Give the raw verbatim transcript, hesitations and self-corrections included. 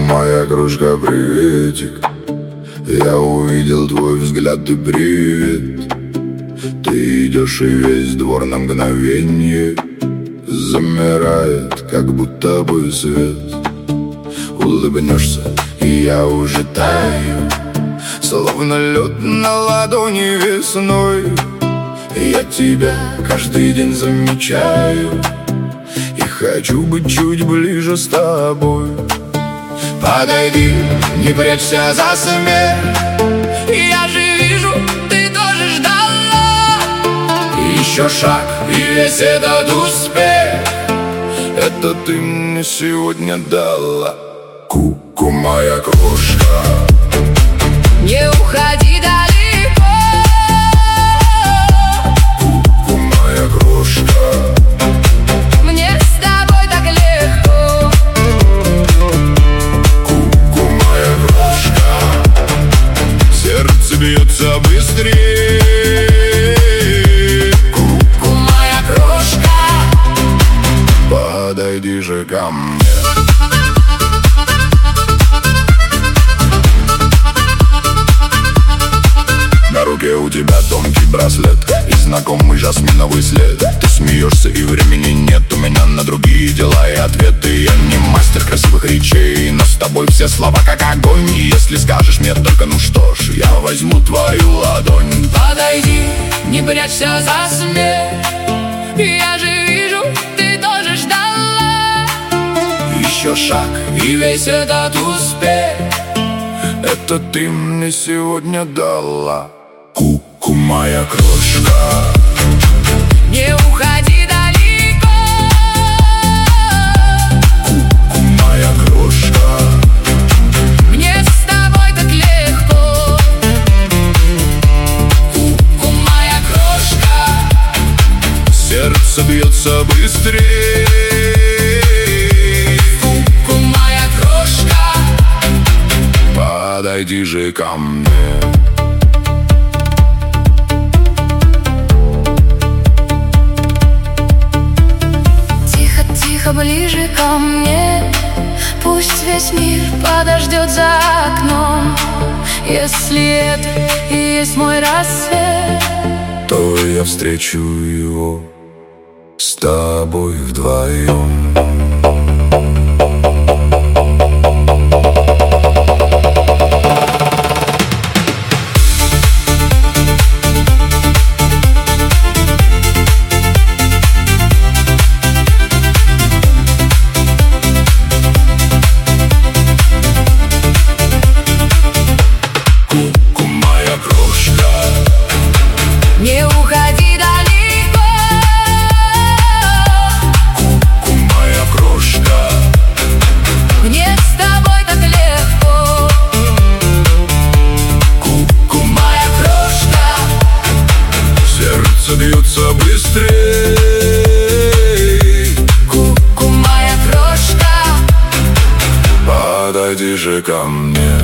моя кружка, приветик. Я увидел твой взгляд и привет. Ты идешь и весь двор на мгновенье замирает, как будто бы свет. Улыбнешься, и я уже таю, словно лед на ладони весной. Я тебя каждый день замечаю и хочу быть чуть ближе с тобой. Подойди, не прячься за смех, я же вижу, ты тоже ждала. Еще шаг, и весь этот успех — это ты мне сегодня дала. Ку-ку, моя крошка, не уходи далеко. Ку-ку, моя крошка, мне с тобой так легко. Ку-ку, моя крошка, сердце бьется быстрее. Ку-ку, моя крошка, подойди же ко мне. На руке у тебя тонкий браслет и знакомый жасминовый след. Ты смеешься и времени нет, у меня на другие дела и ответы. Я не мастер красивых речей, но с тобой все слова как огонь. И если скажешь мне только ну что ж, я возьму твою ладонь. подойди, не прячься за смех, я же вижу, ты тоже ждала. Еще шаг, И весь этот успех — это ты мне сегодня дала. Ку-ку, моя крошка, не уходи далеко. ку-ку, моя крошка, Мне с тобой так легко. Ку-ку, моя крошка, сердце бьется быстрее. ку-ку, моя крошка, Подойди же ко мне. тихо ближе ко мне. Пусть весь мир подождет за окном. Если это и есть мой рассвет, То я встречу его с тобой вдвоем. Ку-ку, моя крошка, не уходи далеко. ку-ку, моя крошка, Мне с тобой так легко. ку-ку, Моя крошка, сердце бьется быстрее. ку-ку, моя крошка, Подойди же ко мне.